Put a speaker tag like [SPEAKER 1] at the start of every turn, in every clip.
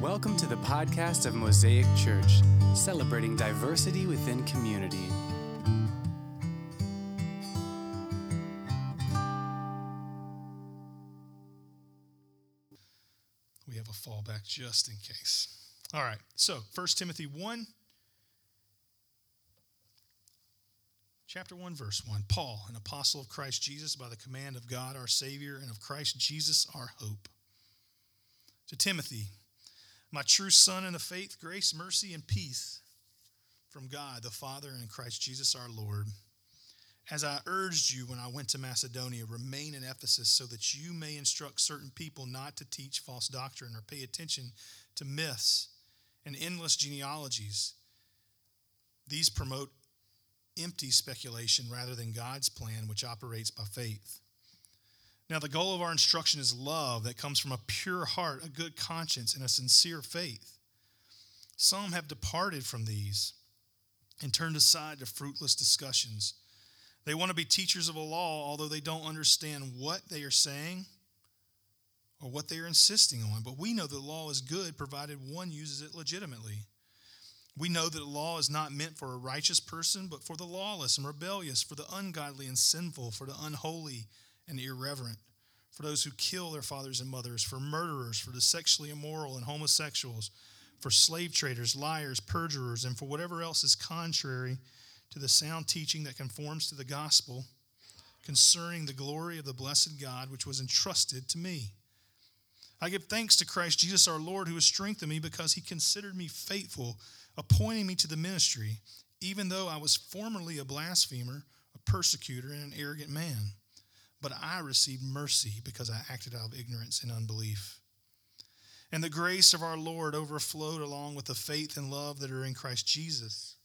[SPEAKER 1] Welcome to the podcast of Mosaic Church, celebrating diversity within community.
[SPEAKER 2] We have a fallback just in case. All right, so 1 Timothy 1, chapter 1, verse 1. Paul, an apostle of Christ Jesus, by the command of God our Savior and of Christ Jesus our hope. To Timothy, my true son in the faith, grace, mercy, and peace from God the Father and Christ Jesus our Lord. As I urged you when I went to Macedonia, remain in Ephesus so that you may instruct certain people not to teach false doctrine or pay attention to myths and endless genealogies. These promote empty speculation rather than God's plan, which operates by faith. Now, the goal of our instruction is love that comes from a pure heart, a good conscience, and a sincere faith. Some have departed from these and turned aside to fruitless discussions. They want to be teachers of a law, although they don't understand what they are saying or what they are insisting on. But we know that law is good, provided one uses it legitimately. We know that law is not meant for a righteous person, but for the lawless and rebellious, for the ungodly and sinful, for the unholy and irreverent, for those who kill their fathers and mothers, for murderers, for the sexually immoral and homosexuals, for slave traders, liars, perjurers, and for whatever else is contrary to the sound teaching that conforms to the gospel concerning the glory of the blessed God, which was entrusted to me. I give thanks to Christ Jesus our Lord, who has strengthened me because he considered me faithful, appointing me to the ministry, even though I was formerly a blasphemer, a persecutor, and an arrogant man. But I received mercy because I acted out of ignorance and unbelief. And the grace of our Lord overflowed along with the faith and love that are in Christ Jesus.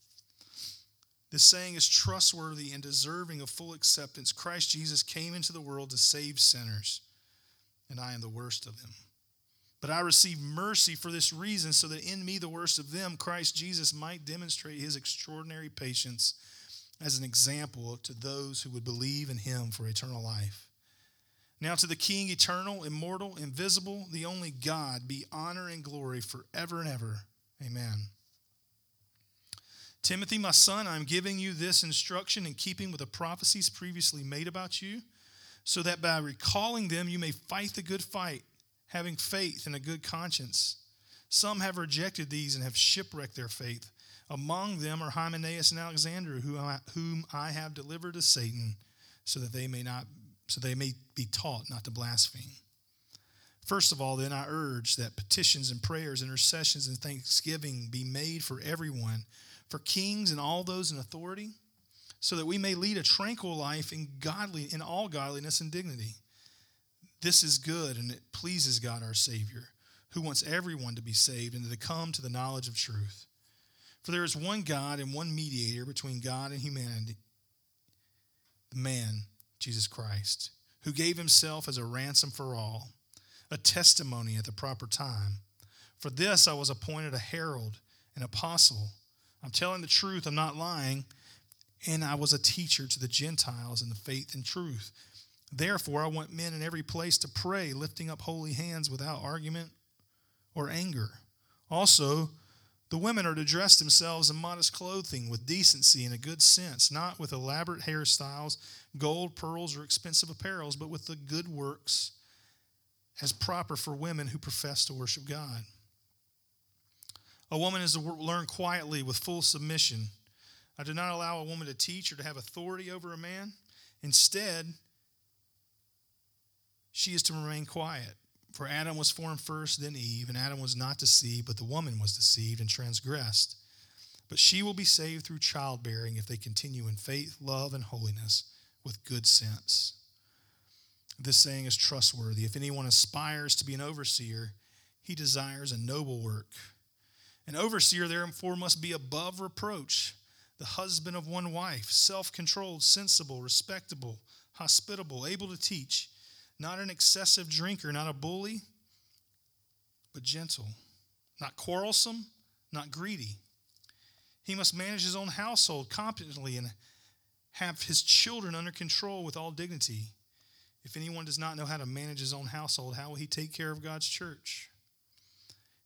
[SPEAKER 2] This saying is trustworthy and deserving of full acceptance. Christ Jesus came into the world to save sinners, and I am the worst of them. But I received mercy for this reason, so that in me, the worst of them, Christ Jesus might demonstrate his extraordinary patience as an example to those who would believe in him for eternal life. Now to the King, eternal, immortal, invisible, the only God, be honor and glory forever and ever. Amen. Timothy, my son, I am giving you this instruction in keeping with the prophecies previously made about you, so that by recalling them you may fight the good fight, having faith and a good conscience. Some have rejected these and have shipwrecked their faith. Among them are Hymenaeus and Alexander, whom I have delivered to Satan, so they may be taught not to blaspheme. First of all, then, I urge that petitions and prayers, intercessions and thanksgiving be made for everyone, for kings and all those in authority, so that we may lead a tranquil life in all godliness and dignity. This is good, and it pleases God our Savior, who wants everyone to be saved and to come to the knowledge of truth. For there is one God and one mediator between God and humanity, the man, Jesus Christ, who gave himself as a ransom for all, a testimony at the proper time. For this I was appointed a herald, an apostle. I'm telling the truth, I'm not lying, and I was a teacher to the Gentiles in the faith and truth. Therefore I want men in every place to pray, lifting up holy hands without argument or anger. Also, the women are to dress themselves in modest clothing with decency and a good sense, not with elaborate hairstyles, gold, pearls, or expensive apparels, but with the good works as proper for women who profess to worship God. A woman is to learn quietly with full submission. I do not allow a woman to teach or to have authority over a man. Instead, she is to remain quiet. For Adam was formed first, then Eve, and Adam was not deceived, but the woman was deceived and transgressed. But she will be saved through childbearing if they continue in faith, love, and holiness with good sense. This saying is trustworthy. If anyone aspires to be an overseer, he desires a noble work. An overseer, therefore, must be above reproach, the husband of one wife, self-controlled, sensible, respectable, hospitable, able to teach, not an excessive drinker, not a bully, but gentle, not quarrelsome, not greedy. He must manage his own household competently and have his children under control with all dignity. If anyone does not know how to manage his own household, how will he take care of God's church?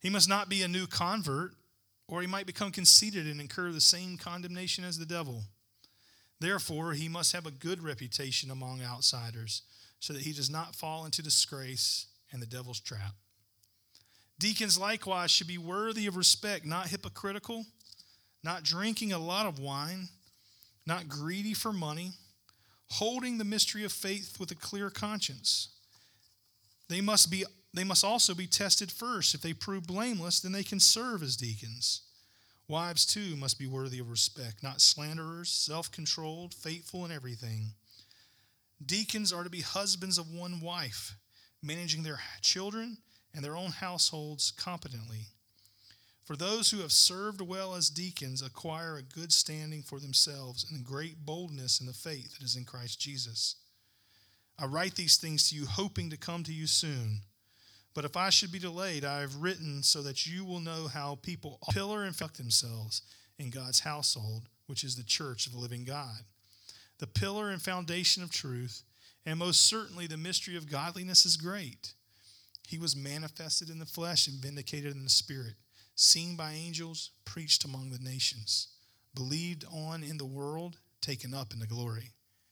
[SPEAKER 2] He must not be a new convert, or he might become conceited and incur the same condemnation as the devil. Therefore, he must have a good reputation among outsiders, so that he does not fall into disgrace and the devil's trap. Deacons likewise should be worthy of respect, not hypocritical, not drinking a lot of wine, not greedy for money, holding the mystery of faith with a clear conscience. They must also be tested first. If they prove blameless, then they can serve as deacons. Wives, too, must be worthy of respect, not slanderers, self-controlled, faithful in everything. Deacons are to be husbands of one wife, managing their children and their own households competently. For those who have served well as deacons acquire a good standing for themselves and great boldness in the faith that is in Christ Jesus. I write these things to you, hoping to come to you soon. But if I should be delayed, I have written so that you will know how people pillar and conduct themselves in God's household, which is the church of the living God. The pillar and foundation of truth, and most certainly the mystery of godliness is great. He was manifested in the flesh and vindicated in the spirit, seen by angels, preached among the nations, believed on in the world, taken up into glory.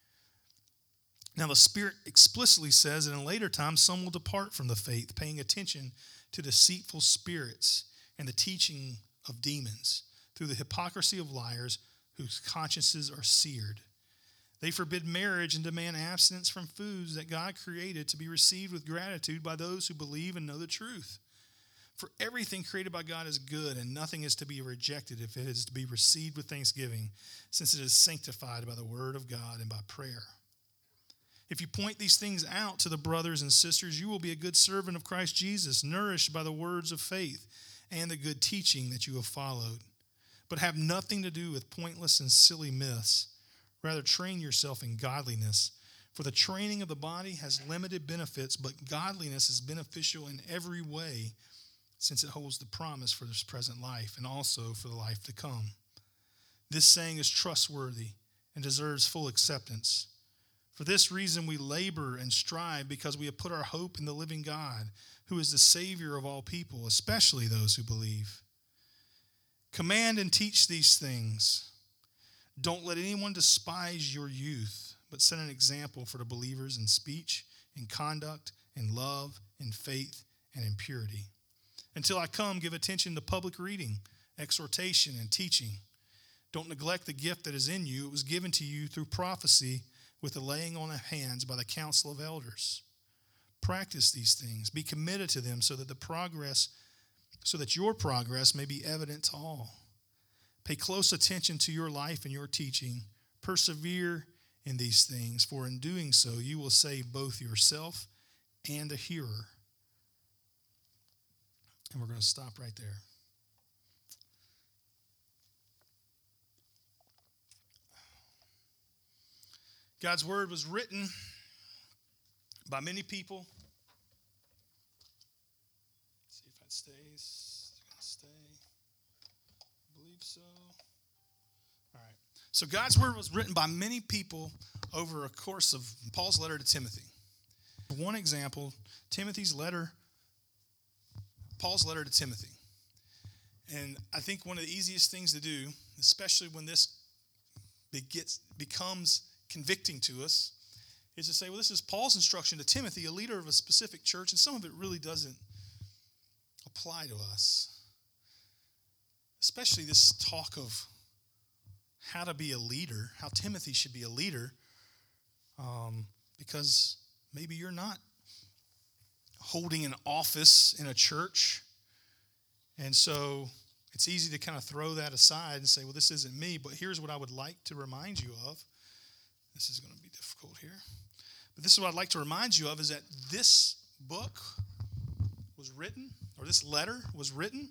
[SPEAKER 2] Now the Spirit explicitly says that in later times some will depart from the faith, paying attention to deceitful spirits and the teaching of demons, through the hypocrisy of liars whose consciences are seared. They forbid marriage and demand abstinence from foods that God created to be received with gratitude by those who believe and know the truth. For everything created by God is good, and nothing is to be rejected if it is to be received with thanksgiving, since it is sanctified by the word of God and by prayer. If you point these things out to the brothers and sisters, you will be a good servant of Christ Jesus, nourished by the words of faith and the good teaching that you have followed. But have nothing to do with pointless and silly myths. Rather, train yourself in godliness. For the training of the body has limited benefits, but godliness is beneficial in every way, since it holds the promise for this present life and also for the life to come. This saying is trustworthy and deserves full acceptance. For this reason we labor and strive, because we have put our hope in the living God, who is the Savior of all people, especially those who believe. Command and teach these things. Don't let anyone despise your youth, but set an example for the believers in speech, in conduct, in love, in faith, and in purity. Until I come, give attention to public reading, exhortation, and teaching. Don't neglect the gift that is in you. It was given to you through prophecy, with the laying on of hands by the council of elders. Practice these things. Be committed to them so that your progress may be evident to all. Pay close attention to your life and your teaching. Persevere in these things, for in doing so you will save both yourself and the hearer. And we're going to stop right there. God's word was written by many people. Let's see if that stays. It's going to stay. I believe so. All right. So God's word was written by many people over a course of Paul's letter to Timothy. One example, Paul's letter to Timothy. And I think one of the easiest things to do, especially when this becomes convicting to us, is to say, well, this is Paul's instruction to Timothy, a leader of a specific church, and some of it really doesn't apply to us. Especially this talk of how to be a leader, how Timothy should be a leader, because maybe you're not holding an office in a church, and so it's easy to kind of throw that aside and say, well, this isn't me, but here's what I would like to remind you of. This is going to be difficult here. But this is what I'd like to remind you of, is that this book was written, or this letter was written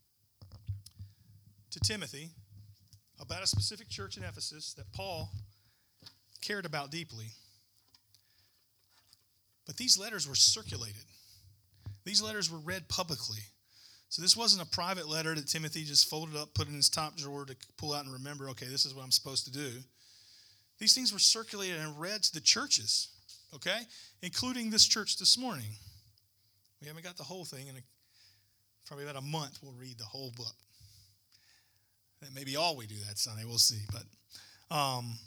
[SPEAKER 2] to Timothy about a specific church in Ephesus that Paul cared about deeply. But these letters were circulated. These letters were read publicly. So this wasn't a private letter that Timothy just folded up, put in his top drawer to pull out and remember, okay, this is what I'm supposed to do. These things were circulated and read to the churches, okay, including this church this morning. We haven't got the whole thing, and probably about a month, we'll read the whole book. That may be all we do that Sunday. We'll see. But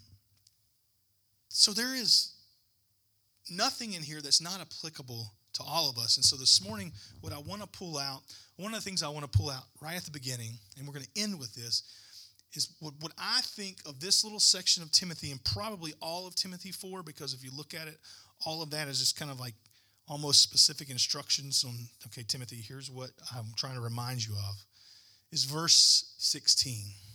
[SPEAKER 2] so there is nothing in here that's not applicable to all of us. And so this morning, what I want to pull out, one of the things I want to pull out right at the beginning, and we're going to end with this, is what I think of this little section of Timothy, and probably all of Timothy 4, because if you look at it, all of that is just kind of like almost specific instructions on, okay, Timothy, here's what I'm trying to remind you of, is verse 16.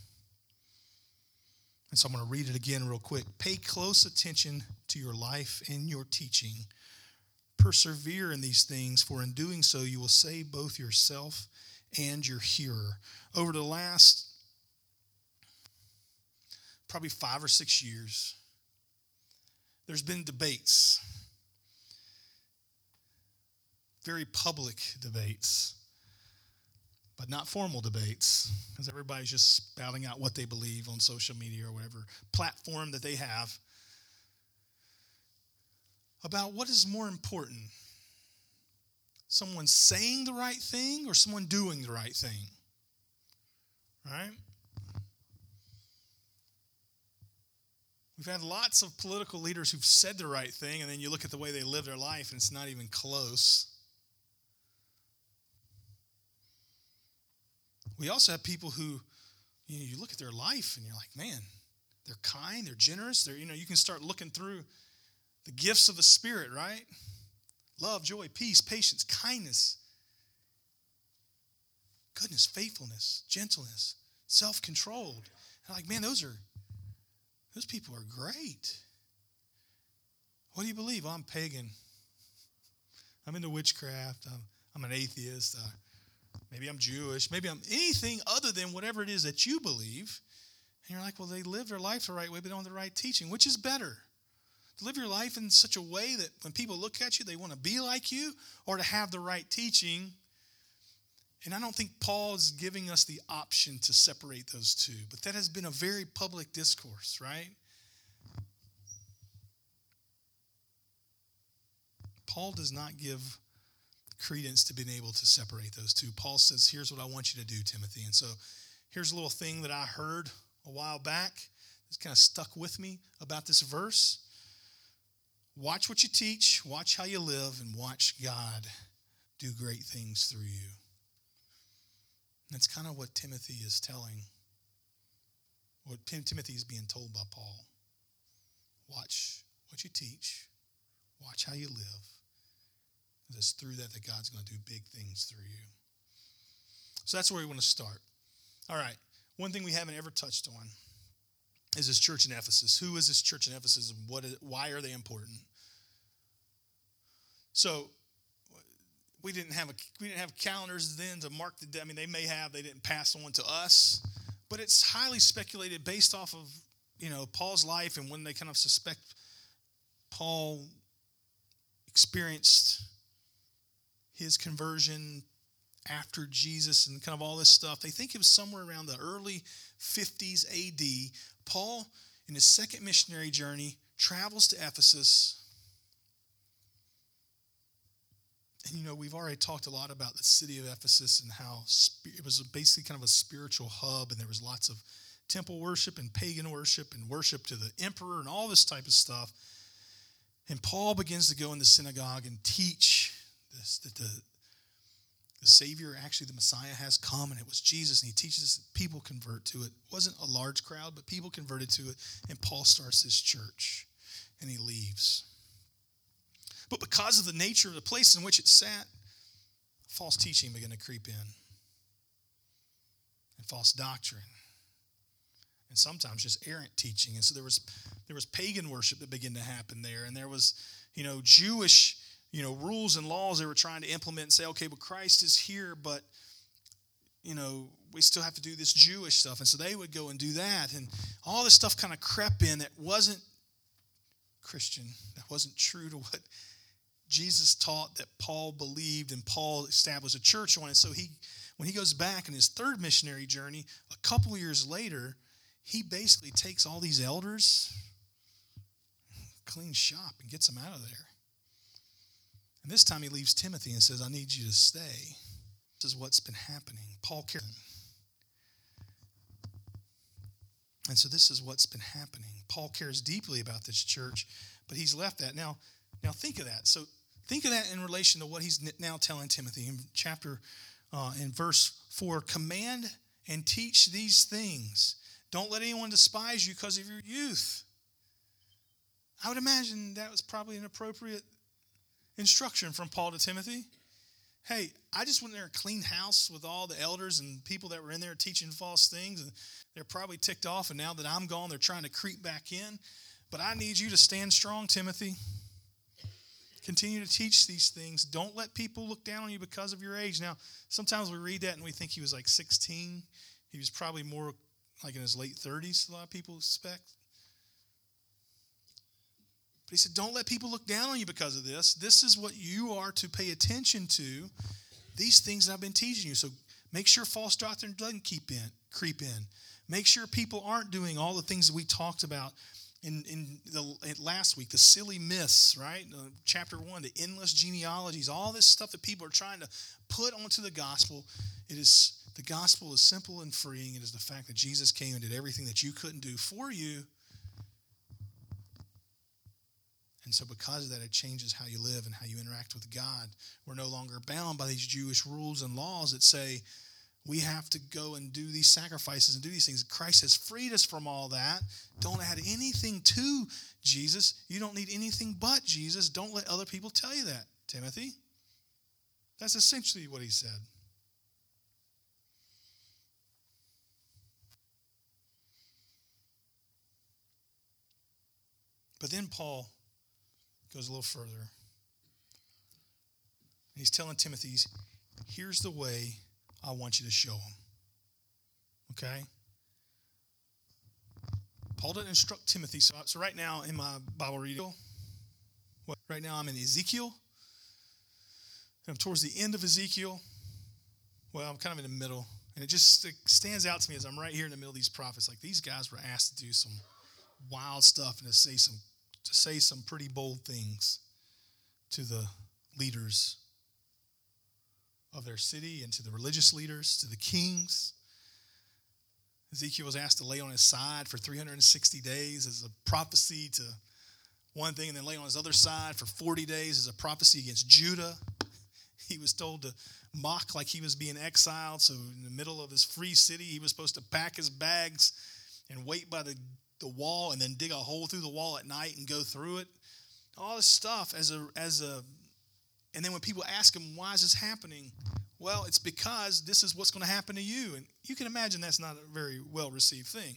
[SPEAKER 2] And so I'm going to read it again real quick. Pay close attention to your life and your teaching. Persevere in these things, for in doing so you will save both yourself and your hearer. Over the last probably 5 or 6 years, there's been debates, very public debates, but not formal debates, because everybody's just spouting out what they believe on social media or whatever platform that they have, about what is more important, someone saying the right thing or someone doing the right thing, right? We've had lots of political leaders who've said the right thing, and then you look at the way they live their life, and it's not even close. We also have people who, you look at their life, and you're like, man, they're kind, they're generous. You can start looking through the gifts of the Spirit, right? Love, joy, peace, patience, kindness, goodness, faithfulness, gentleness, self-controlled. And like, man, those people are great. What do you believe? I'm pagan. I'm into witchcraft. I'm an atheist. Maybe I'm Jewish. Maybe I'm anything other than whatever it is that you believe. And you're like, well, they live their life the right way, but don't have the right teaching. Which is better? To live your life in such a way that when people look at you, they want to be like you, or to have the right teaching. And I don't think Paul is giving us the option to separate those two. But that has been a very public discourse, right? Paul does not give credence to being able to separate those two. Paul says, here's what I want you to do, Timothy. And so here's a little thing that I heard a while back. It's kind of stuck with me about this verse. Watch what you teach, watch how you live, and watch God do great things through you. And that's kind of what Timothy is telling, what Timothy is being told by Paul. Watch what you teach, watch how you live. It's through that God's going to do big things through you. So that's where we want to start. All right, one thing we haven't ever touched on is this church in Ephesus. Who is this church in Ephesus, and why are they important? So we didn't have calendars then to mark the day. I mean, they may have. They didn't pass on to us, but it's highly speculated based off of Paul's life and when they kind of suspect Paul experienced his conversion after Jesus and kind of all this stuff. They think it was somewhere around the early 50s AD. Paul, in his second missionary journey, travels to Ephesus. And, we've already talked a lot about the city of Ephesus and how it was basically kind of a spiritual hub, and there was lots of temple worship and pagan worship and worship to the emperor and all this type of stuff. And Paul begins to go in the synagogue and teach this, that the Savior, actually the Messiah, has come, and it was Jesus, and he teaches people convert to it. It wasn't a large crowd, but people converted to it, and Paul starts his church, and he leaves. But because of the nature of the place in which it sat, false teaching began to creep in, and false doctrine, and sometimes just errant teaching. And so there was pagan worship that began to happen there, and there was, Jewish, rules and laws they were trying to implement and say, okay, but Christ is here, but, we still have to do this Jewish stuff. And so they would go and do that, and all this stuff kind of crept in that wasn't Christian, that wasn't true to what Jesus taught, that Paul believed, and Paul established a church on it. So when he goes back in his third missionary journey, a couple years later, he basically takes all these elders, cleans shop, and gets them out of there. And this time he leaves Timothy and says, I need you to stay. is what's been happening. Paul cares. And so this is what's been happening. Paul cares deeply about this church, but he's left that. Now think of that. So think of that in relation to what he's now telling Timothy in verse 4. Command and teach these things. Don't let anyone despise you because of your youth. I would imagine that was probably an appropriate instruction from Paul to Timothy. Hey, I just went there and cleaned house with all the elders and people that were in there teaching false things, and they're probably ticked off, and now that I'm gone, they're trying to creep back in. But I need you to stand strong, Timothy. Continue to teach these things. Don't let people look down on you because of your age. Now, sometimes we read that and we think he was like 16. He was probably more like in his late 30s, a lot of people suspect. But he said, don't let people look down on you because of this. This is what you are to pay attention to, these things that I've been teaching you. So make sure false doctrine doesn't creep in. Make sure people aren't doing all the things that we talked about in last week, the silly myths, right? Chapter 1, the endless genealogies, all this stuff that people are trying to put onto the gospel. The gospel is simple and freeing. It is the fact that Jesus came and did everything that you couldn't do for you. And so because of that, it changes how you live and how you interact with God. We're no longer bound by these Jewish rules and laws that say we have to go and do these sacrifices and do these things. Christ has freed us from all that. Don't add anything to Jesus. You don't need anything but Jesus. Don't let other people tell you that, Timothy. That's essentially what he said. But then Paul goes a little further. He's telling Timothy, here's the way I want you to show him. Okay? Paul didn't instruct Timothy. So right now in my Bible reading, right now I'm in Ezekiel. I'm towards the end of Ezekiel. Well, I'm kind of in the middle. And it stands out to me as I'm right here in the middle of these prophets. Like, these guys were asked to do some wild stuff and to say some pretty bold things to the leaders of their city and to the religious leaders, to the kings. Ezekiel was asked to lay on his side for 360 days as a prophecy to one thing, and then lay on his other side for 40 days as a prophecy against Judah. He was told to mock like he was being exiled, so in the middle of his free city, he was supposed to pack his bags and wait by the wall and then dig a hole through the wall at night and go through it. All this stuff and then when people ask him, why is this happening? Well, it's because this is what's going to happen to you. And you can imagine that's not a very well-received thing.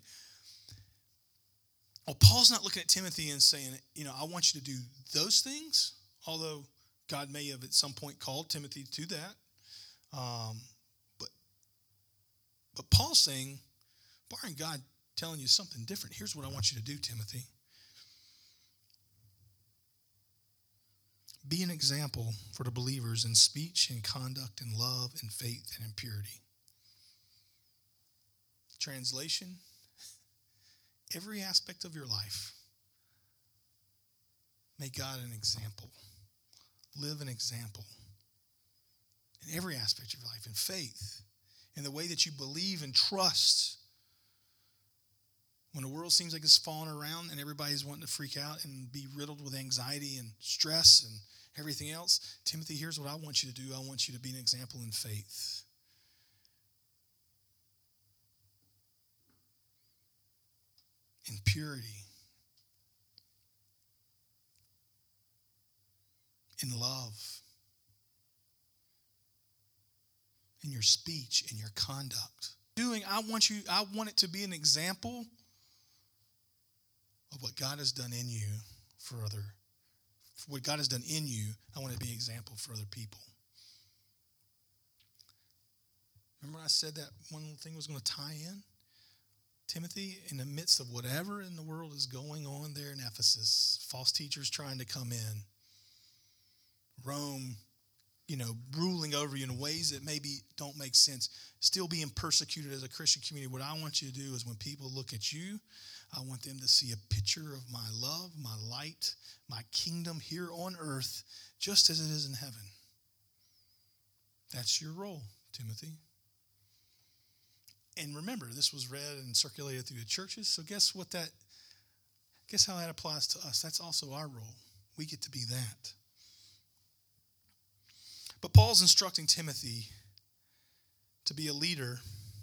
[SPEAKER 2] Well, Paul's not looking at Timothy and saying, I want you to do those things, although God may have at some point called Timothy to that. But Paul's saying, barring God telling you something different, here's what I want you to do, Timothy. Be an example for the believers in speech and conduct and love and faith and in purity. Translation, every aspect of your life, make God an example. Live an example in every aspect of your life, in faith, in the way that you believe and trust. When the world seems like it's falling around and everybody's wanting to freak out and be riddled with anxiety and stress and everything else, Timothy, here's what I want you to do. I want you to be an example in faith. In purity. In love. In your speech, in your conduct. I want it to be an example of what God has done in you what God has done in you. I want it to be an example for other people. Remember I said that one little thing was going to tie in? Timothy, in the midst of whatever in the world is going on there in Ephesus, false teachers trying to come in, Rome, ruling over you in ways that maybe don't make sense, still being persecuted as a Christian community, what I want you to do is when people look at you, I want them to see a picture of my love, my light, my kingdom here on earth, just as it is in heaven. That's your role, Timothy. And remember, this was read and circulated through the churches, so guess how that applies to us? That's also our role. We get to be that. But Paul's instructing Timothy to be a leader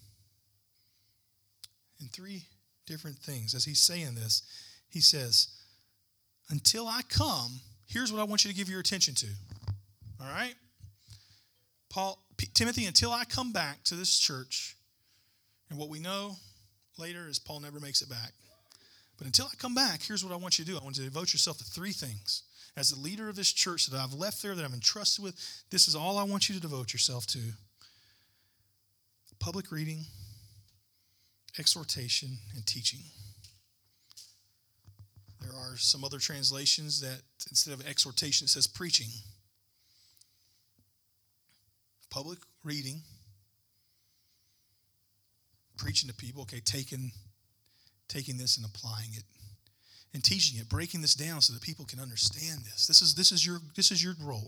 [SPEAKER 2] in three different things. As he's saying this, he says, until I come, here's what I want you to give your attention to. All right? Timothy, until I come back to this church, and what we know later is Paul never makes it back. But until I come back, here's what I want you to do. I want you to devote yourself to three things. As the leader of this church that I've left there, that I'm entrusted with, this is all I want you to devote yourself to. Public reading, exhortation, and teaching. There are some other translations that instead of exhortation, it says preaching. Public reading, preaching to people, okay, taking this and applying it, and teaching it, breaking this down so that people can understand this. This is your role.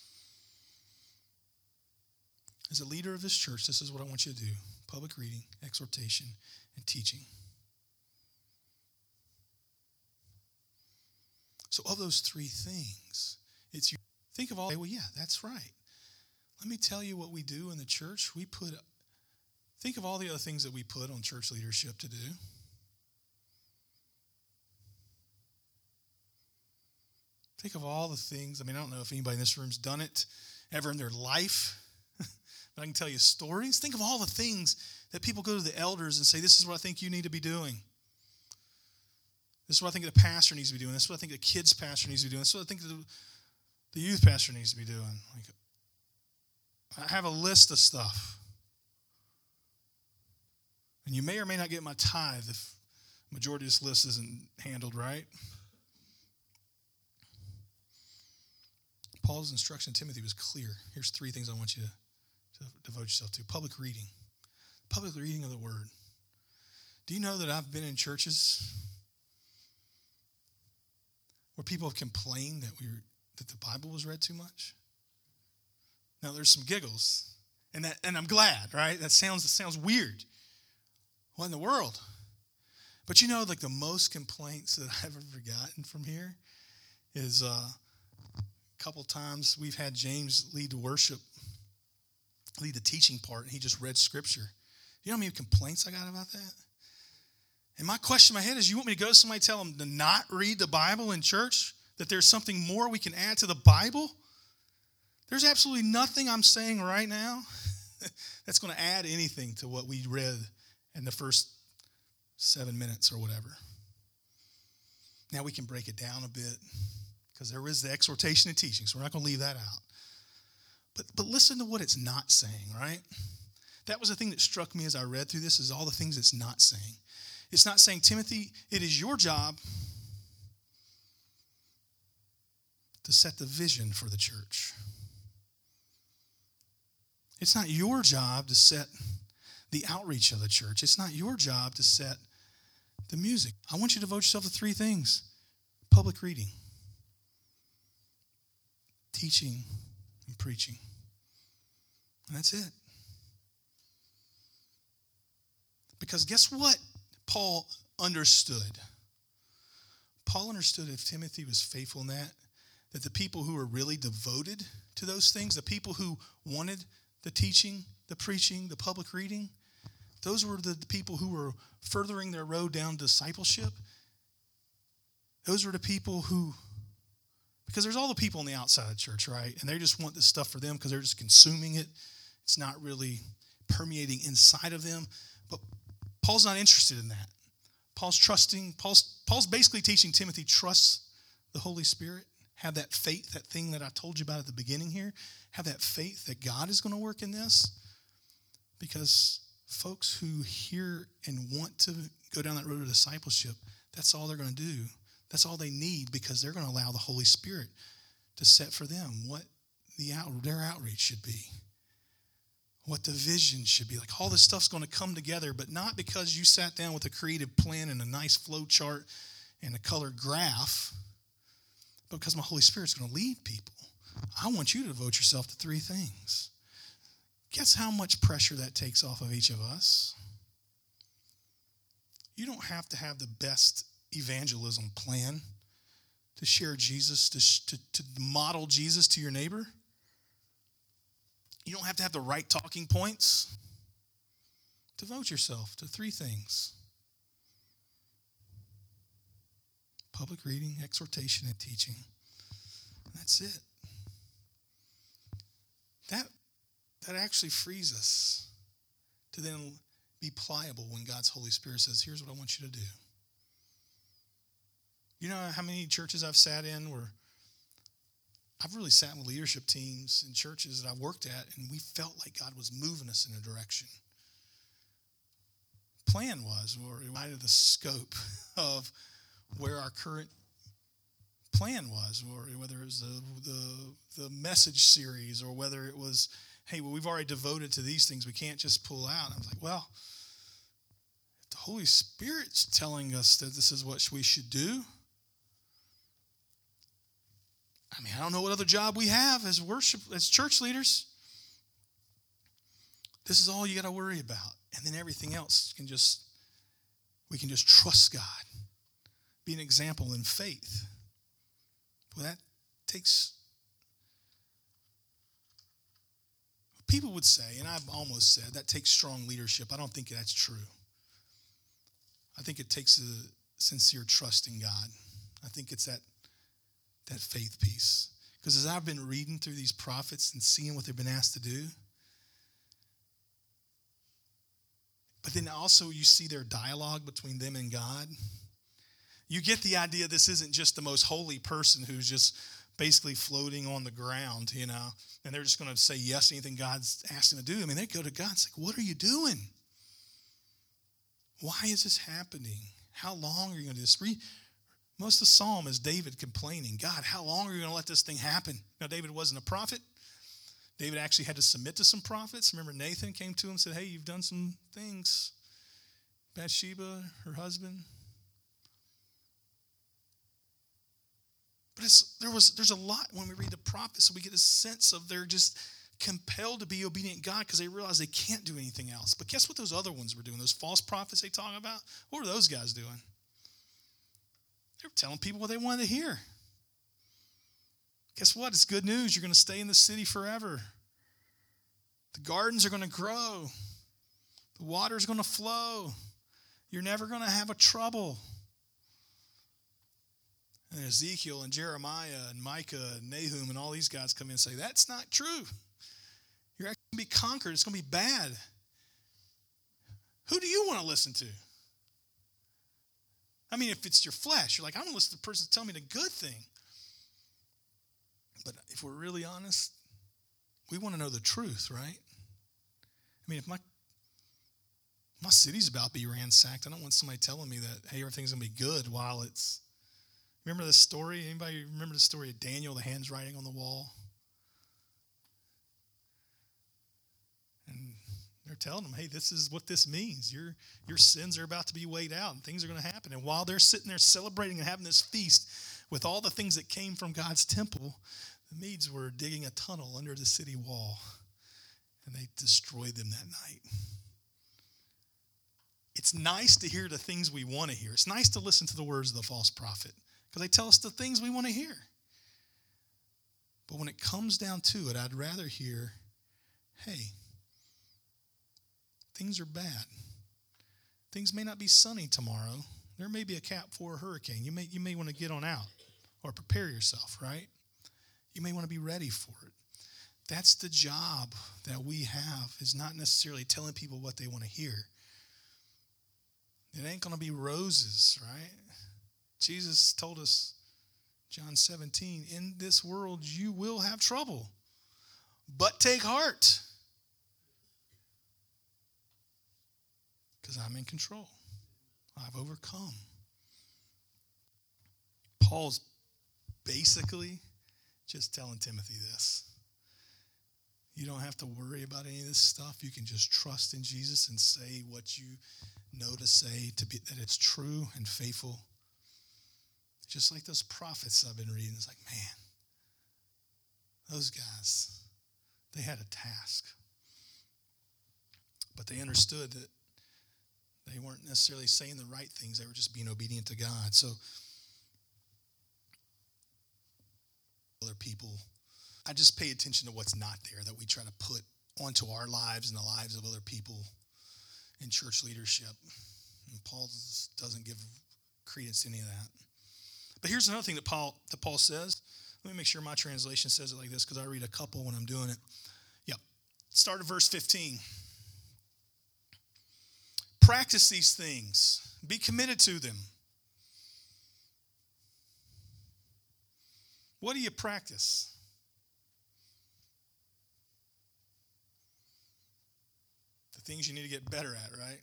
[SPEAKER 2] As a leader of this church, this is what I want you to do. Public reading, exhortation, and teaching. So of those three things, think of all, well, yeah, that's right. Let me tell you what we do in the church. Think of all the other things that we put on church leadership to do. Think of all the things. I don't know if anybody in this room's done it ever in their life, but I can tell you stories. Think of all the things that people go to the elders and say, this is what I think you need to be doing. This is what I think the pastor needs to be doing. This is what I think the kids pastor needs to be doing. This is what I think the youth pastor needs to be doing. I have a list of stuff. And you may or may not get my tithe if the majority of this list isn't handled right. Paul's instruction to Timothy was clear. Here's three things I want you to devote yourself to. Public reading. Public reading of the Word. Do you know that I've been in churches where people have complained that the Bible was read too much? Now, there's some giggles, and I'm glad, right? That sounds weird. What in the world? But the most complaints that I've ever gotten from here is a couple times we've had James lead the teaching part, and he just read Scripture. You know how many complaints I got about that? And my question in my head is, you want me to go to somebody and tell them to not read the Bible in church? That there's something more we can add to the Bible? There's absolutely nothing I'm saying right now that's going to add anything to what we read in the first 7 minutes or whatever. Now we can break it down a bit because there is the exhortation and teaching, so we're not going to leave that out. But listen to what it's not saying, right? That was the thing that struck me as I read through this, is all the things it's not saying. It's not saying, Timothy, it is your job to set the vision for the church. It's not your job to set the outreach of the church. It's not your job to set the music. I want you to devote yourself to three things. Public reading, teaching, and preaching. And that's it. Because guess what Paul understood? Paul understood if Timothy was faithful in that the people who were really devoted to those things, the people who wanted the teaching, the preaching, the public reading, those were the people who were furthering their road down discipleship. Those were the people who, because there's all the people on the outside of the church, right? And they just want this stuff for them because they're just consuming it. It's not really permeating inside of them. But Paul's not interested in that. Paul's basically teaching Timothy, trust the Holy Spirit. Have that faith, that thing that I told you about at the beginning here. Have that faith that God is going to work in this. Because folks who hear and want to go down that road of discipleship, that's all they're going to do. That's all they need, because they're going to allow the Holy Spirit to set for them what their outreach should be, what the vision should be. Like, all this stuff's going to come together, but not because you sat down with a creative plan and a nice flow chart and a colored graph, but because my Holy Spirit's going to lead people. I want you to devote yourself to three things. Guess how much pressure that takes off of each of us? You don't have to have the best evangelism plan to share Jesus, to model Jesus to your neighbor. You don't have to have the right talking points. Devote yourself to 3 things: public reading, exhortation, and teaching. That's it. That actually frees us to then be pliable when God's Holy Spirit says, here's what I want you to do. You know how many churches I've sat in where I've really sat with leadership teams in churches that I've worked at, and we felt like God was moving us in a direction. Plan was, or right of the scope of where our current plan was, or whether it was the message series, or whether it was, hey, well, we've already devoted to these things, we can't just pull out. I was like, well, if the Holy Spirit's telling us that this is what we should do, I mean, I don't know what other job we have as church leaders. This is all you got to worry about. And then everything else we can just trust God. Be an example in faith. Well, that takes, people would say, and I've almost said, that takes strong leadership. I don't think that's true. I think it takes a sincere trust in God. I think it's that faith piece. Because as I've been reading through these prophets and seeing what they've been asked to do, but then also you see their dialogue between them and God. You get the idea this isn't just the most holy person who's just basically floating on the ground, and they're just going to say yes to anything God's asked them to do. I mean, they go to God and say, what are you doing? Why is this happening? How long are you going to do this? Most of the psalm is David complaining, God, how long are you going to let this thing happen? Now, David wasn't a prophet. David actually had to submit to some prophets. Remember, Nathan came to him and said, hey, you've done some things. Bathsheba, her husband. But there's a lot when we read the prophets, so we get a sense of they're just compelled to be obedient to God because they realize they can't do anything else. But guess what those other ones were doing? Those false prophets they talk about? What were those guys doing? They were telling people what they wanted to hear. Guess what? It's good news. You're going to stay in the city forever. The gardens are going to grow. The water's going to flow. You're never going to have a trouble. And Ezekiel and Jeremiah and Micah and Nahum and all these guys come in and say, that's not true. You're actually going to be conquered. It's going to be bad. Who do you want to listen to? I mean, if it's your flesh, you're like, I'm going to listen to the person tell me the good thing. But if we're really honest, we want to know the truth, right? I mean, if my city's about to be ransacked, I don't want somebody telling me that, hey, everything's going to be good while it's... Remember the story? Anybody remember the story of Daniel, the handwriting on the wall? And they're telling him, hey, this is what this means. Your sins are about to be weighed out and things are going to happen. And while they're sitting there celebrating and having this feast with all the things that came from God's temple, the Medes were digging a tunnel under the city wall. And they destroyed them that night. It's nice to hear the things we want to hear. It's nice to listen to the words of the false prophet because they tell us the things we want to hear. But when it comes down to it, I'd rather hear, hey, things are bad. Things may not be sunny tomorrow. There may be a Cat 4 hurricane. You may want to get on out or prepare yourself, right? You may want to be ready for it. That's the job that we have, is not necessarily telling people what they want to hear. It ain't going to be roses, right? Jesus told us, John 17, in this world you will have trouble, but take heart, because I'm in control. I've overcome. Paul's basically just telling Timothy this. You don't have to worry about any of this stuff. You can just trust in Jesus and say what you know to say, to be that it's true and faithful. Just like those prophets I've been reading. It's like, man, those guys, they had a task. but they understood that they weren't necessarily saying the right things. They were just being obedient to God. So other people, I just pay attention to what's not there that we try to put onto our lives and the lives of other people in church leadership. And Paul doesn't give credence to any of that. But here's another thing that Paul says. Let me make sure my translation says it like this, because I read a couple when I'm doing it. Yeah. Start at verse 15. Practice these things. Be committed to them. What do you practice? The things you need to get better at, right?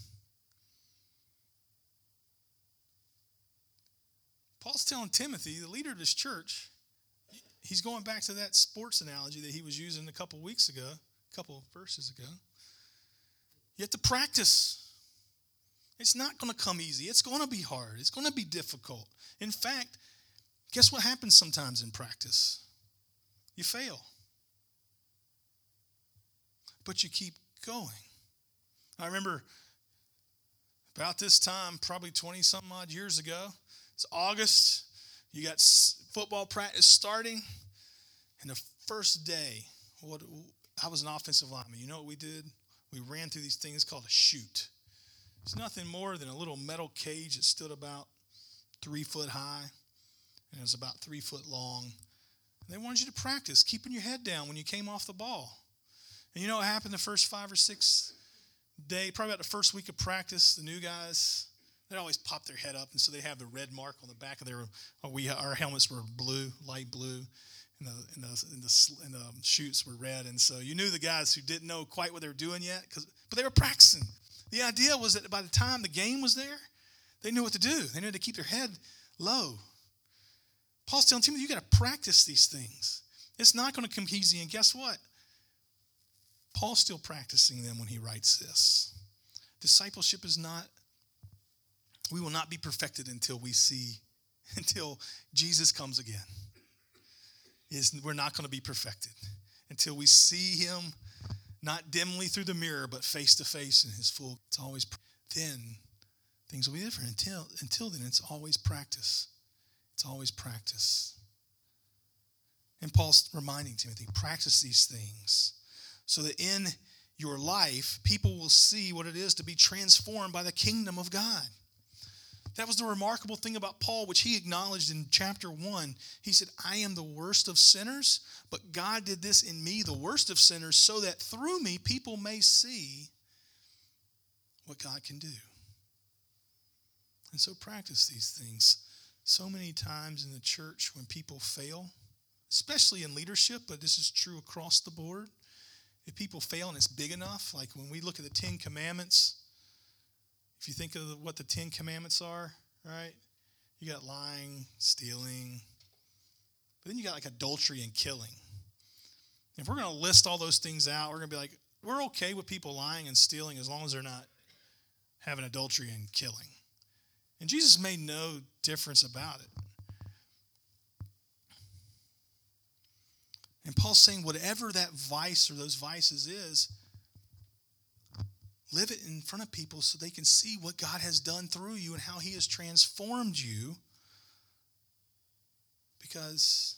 [SPEAKER 2] Paul's telling Timothy, the leader of this church, he's going back to that sports analogy that he was using a couple of verses ago. You have to practice. It's not going to come easy. It's going to be hard. It's going to be difficult. In fact, guess what happens sometimes in practice? You fail. But you keep going. I remember about this time, probably 20-something odd years ago, it's August, you got football practice starting, and the first day, I was an offensive lineman. You know what we did? We ran through these things called a chute. It's nothing more than a little metal cage that stood about 3 foot high, and it was about 3 foot long. And they wanted you to practice keeping your head down when you came off the ball. And you know what happened the first 5 or 6 days, probably about the first week of practice, the new guys, they'd always pop their head up, and so they have the red mark on the back of our helmets were blue, light blue, and the chutes were red, and so you knew the guys who didn't know quite what they were doing yet, but they were practicing. The idea was that by the time the game was there, they knew what to do. They knew to keep their head low. Paul's telling Timothy, you got to practice these things. It's not going to come easy, and guess what? Paul's still practicing them when he writes this. Discipleship is not, we will not be perfected until Jesus comes again. We're not going to be perfected until we see him, not dimly through the mirror, but face to face in his full. It's always, then things will be different. Until then, it's always practice. It's always practice. And Paul's reminding Timothy, practice these things so that in your life, people will see what it is to be transformed by the kingdom of God. That was the remarkable thing about Paul, which he acknowledged in chapter 1. He said, I am the worst of sinners, but God did this in me, the worst of sinners, so that through me people may see what God can do. And so practice these things. So many times in the church when people fail, especially in leadership, but this is true across the board, if people fail and it's big enough, like when we look at the 10 Commandments, if you think of what the 10 Commandments are, right? You got lying, stealing, but then you got like adultery and killing. If we're going to list all those things out, we're going to be like, we're okay with people lying and stealing as long as they're not having adultery and killing. And Jesus made no difference about it. And Paul's saying whatever that vice or those vices is, live it in front of people so they can see what God has done through you and how he has transformed you, because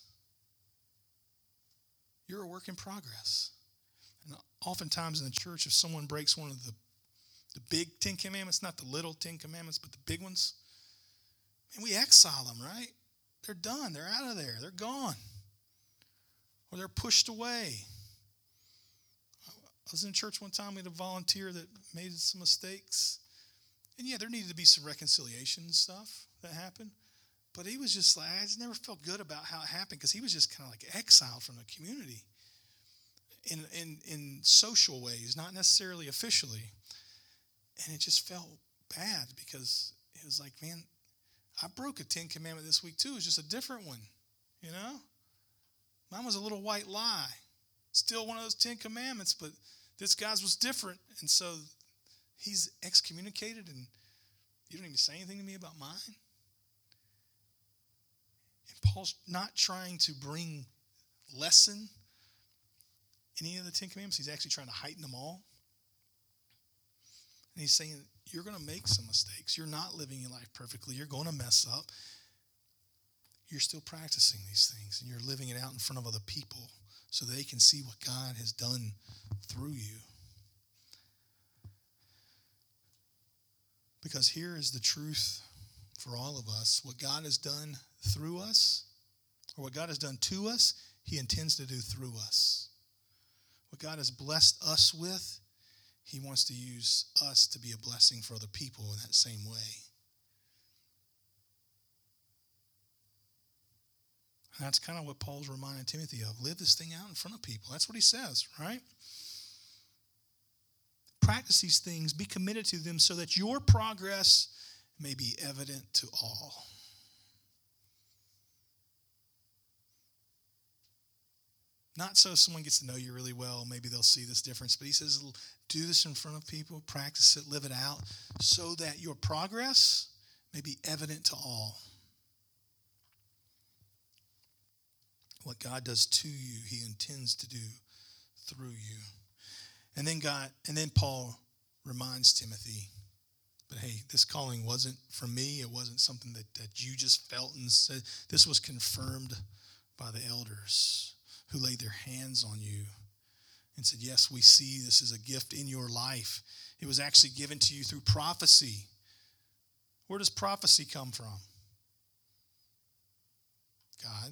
[SPEAKER 2] you're a work in progress. And oftentimes in the church, if someone breaks one of the big 10 Commandments, not the little 10 Commandments, but the big ones, and we exile them, right? They're done. They're out of there. They're gone. Or they're pushed away. I was in church one time. We had a volunteer that made some mistakes. And yeah, there needed to be some reconciliation and stuff that happened. But he was just like, I just never felt good about how it happened, because he was just kind of like exiled from the community in social ways, not necessarily officially. And it just felt bad, because it was like, man, I broke a 10 Commandment this week too. It was just a different one, you know? Mine was a little white lie. Still one of those 10 Commandments, but this guy's was different. And so he's excommunicated, and you don't even say anything to me about mine? And Paul's not trying to bring lessen any of the 10 Commandments. He's actually trying to heighten them all. And he's saying, you're going to make some mistakes. You're not living your life perfectly. You're going to mess up. You're still practicing these things, and you're living it out in front of other people so they can see what God has done through you. Because here is the truth for all of us. What God has done through us, or what God has done to us, he intends to do through us. What God has blessed us with, he wants to use us to be a blessing for other people in that same way. And that's kind of what Paul's reminding Timothy of. Live this thing out in front of people. That's what he says, right? Practice these things. Be committed to them so that your progress may be evident to all. Not so someone gets to know you really well, maybe they'll see this difference, but he says, do this in front of people, practice it, live it out, so that your progress may be evident to all. What God does to you, he intends to do through you. And then Paul reminds Timothy, but hey, this calling wasn't from me. It wasn't something that you just felt and said. This was confirmed by the elders who laid their hands on you and said, yes, we see this is a gift in your life. It was actually given to you through prophecy. Where does prophecy come from? God.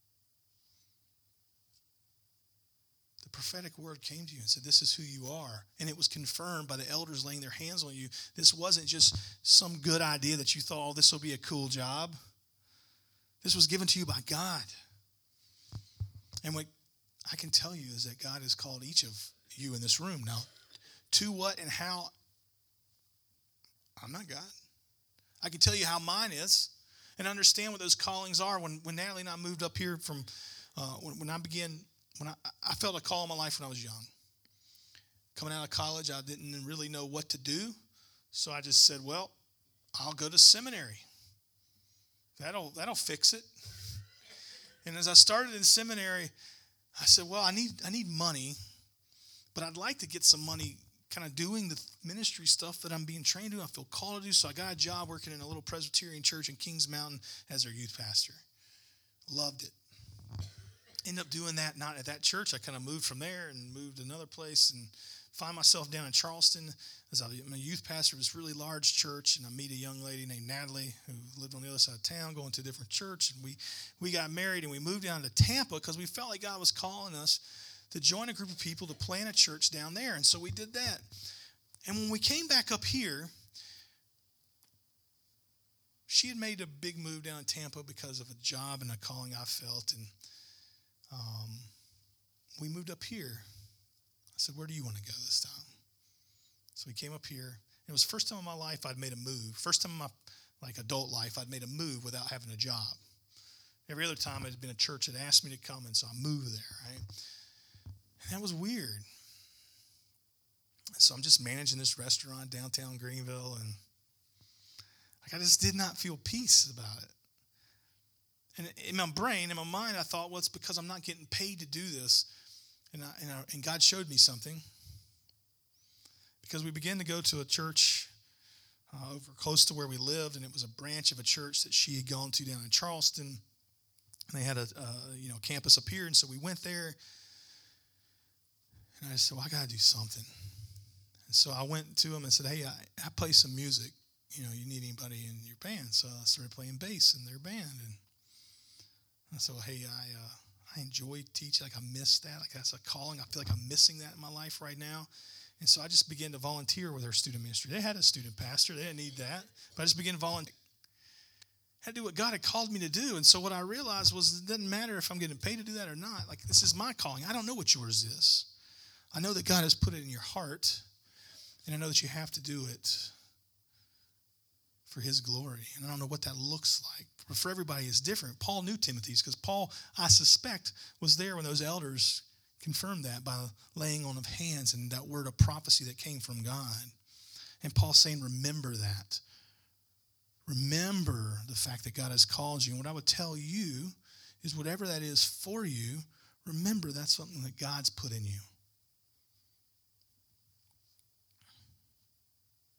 [SPEAKER 2] The prophetic word came to you and said, this is who you are. And it was confirmed by the elders laying their hands on you. This wasn't just some good idea that you thought, oh, this will be a cool job. This was given to you by God. And what I can tell you is that God has called each of you in this room. Now, to what and how, I'm not God. I can tell you how mine is and understand what those callings are. When Natalie and I moved up here from, when I felt a call in my life when I was young. Coming out of college, I didn't really know what to do. So I just said, well, I'll go to seminary. That'll fix it. And as I started in seminary, I said, well, I need money, but I'd like to get some money kind of doing the ministry stuff that I'm being trained to. I feel called to do. So I got a job working in a little Presbyterian church in Kings Mountain as their youth pastor. Loved it. Ended up doing that, not at that church. I kind of moved from there and moved to another place and find myself down in Charleston as I'm a youth pastor of this really large church, and I meet a young lady named Natalie who lived on the other side of town, going to a different church, and we got married, and we moved down to Tampa because we felt like God was calling us to join a group of people to plant a church down there, and so we did that. And when we came back up here, she had made a big move down in Tampa because of a job and a calling I felt, and we moved up here. I said, where do you want to go this time? So we came up here. It was the first time in my life I'd made a move. First time in my adult life I'd made a move without having a job. Every other time it had been a church that asked me to come, and so I moved there, right? And that was weird. So I'm just managing this restaurant downtown Greenville, and I just did not feel peace about it. And in my brain, in my mind, I thought, well, it's because I'm not getting paid to do this. And God showed me something. Because we began to go to a church over close to where we lived, and it was a branch of a church that she had gone to down in Charleston. And they had a campus up here, and so we went there. And I said, well, I got to do something. And so I went to them and said, hey, I play some music. You need anybody in your band? So I started playing bass in their band, and I said, well, hey, I enjoy teaching. I miss that. That's a calling. I feel like I'm missing that in my life right now. And so I just began to volunteer with our student ministry. They had a student pastor. They didn't need that. But I just began to volunteer. I had to do what God had called me to do. And so what I realized was it doesn't matter if I'm getting paid to do that or not. This is my calling. I don't know what yours is. I know that God has put it in your heart. And I know that you have to do it for his glory. And I don't know what that looks like. But for everybody, it's different. Paul knew Timothy's because Paul, I suspect, was there when those elders confirmed that by laying on of hands and that word of prophecy that came from God. And Paul's saying, remember that. Remember the fact that God has called you. And what I would tell you is whatever that is for you, remember that's something that God's put in you.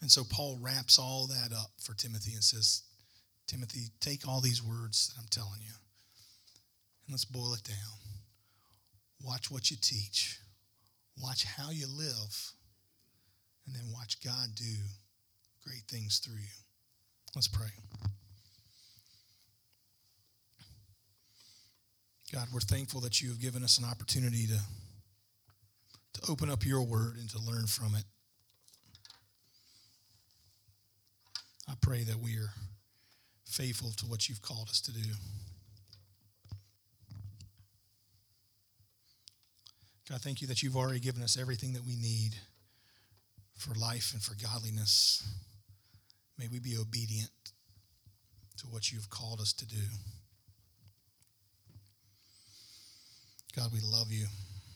[SPEAKER 2] And so Paul wraps all that up for Timothy and says, Timothy, take all these words that I'm telling you and let's boil it down. Watch what you teach. Watch how you live. And then watch God do great things through you. Let's pray. God, we're thankful that you have given us an opportunity to open up your word and to learn from it. I pray that we are faithful to what you've called us to do. God, thank you that you've already given us everything that we need for life and for godliness. May we be obedient to what you've called us to do. God, we love you.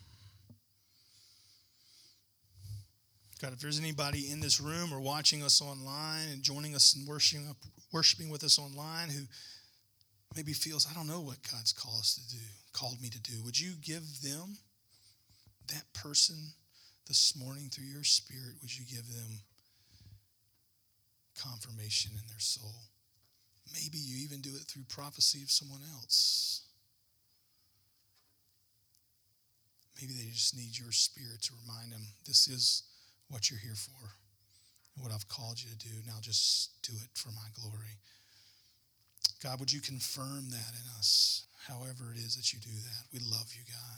[SPEAKER 2] God, if there's anybody in this room or watching us online and joining us and worshiping with us online who maybe feels, I don't know what God's called me to do, would you give them, that person this morning through your Spirit, would you give them confirmation in their soul? Maybe you even do it through prophecy of someone else. Maybe they just need your Spirit to remind them, this is what you're here for and what I've called you to do. Now just do it for my glory. God, would you confirm that in us, however it is that you do that? We love you, God.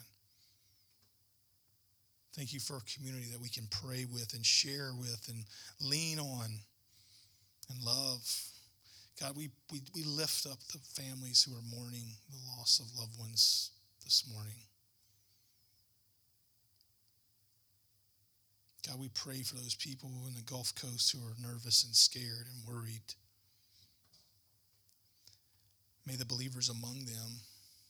[SPEAKER 2] Thank you for a community that we can pray with and share with and lean on and love. God, we lift up the families who are mourning the loss of loved ones this morning. God, we pray for those people in the Gulf Coast who are nervous and scared and worried. May the believers among them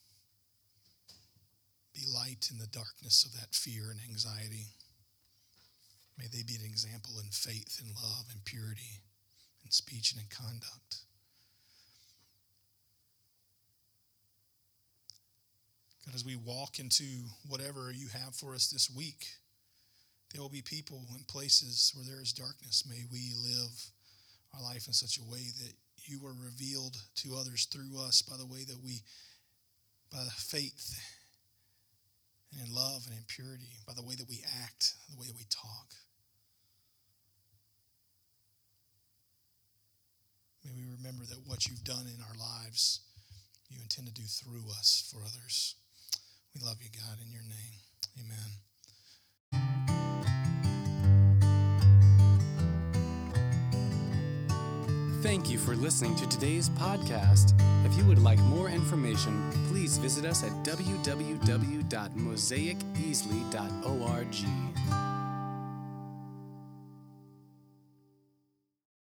[SPEAKER 2] be light in the darkness of that fear and anxiety. May they be an example in faith and love and purity in speech and in conduct. God, as we walk into whatever you have for us this week, there will be people and places where there is darkness. May we live our life in such a way that you are revealed to others through us by the faith and in love and in purity, by the way that we act, the way that we talk. May we remember that what you've done in our lives, you intend to do through us for others. We love you, God, in your name. Amen.
[SPEAKER 1] Thank you for listening to today's podcast. If you would like more information, please visit us at www.mosaiceasley.org.